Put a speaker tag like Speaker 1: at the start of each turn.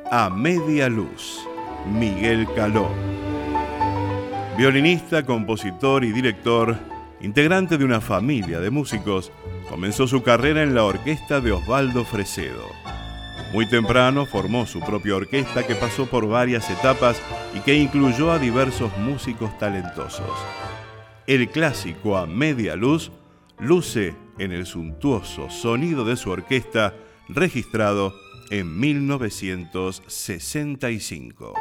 Speaker 1: A media luz, Miguel Caló. Violinista, compositor y director, integrante de una familia de músicos, comenzó su carrera en la orquesta de Osvaldo Fresedo. Muy temprano formó su propia orquesta que pasó por varias etapas y que incluyó a diversos músicos talentosos. El clásico A media luz luce en el suntuoso sonido de su orquesta registrado en 1965.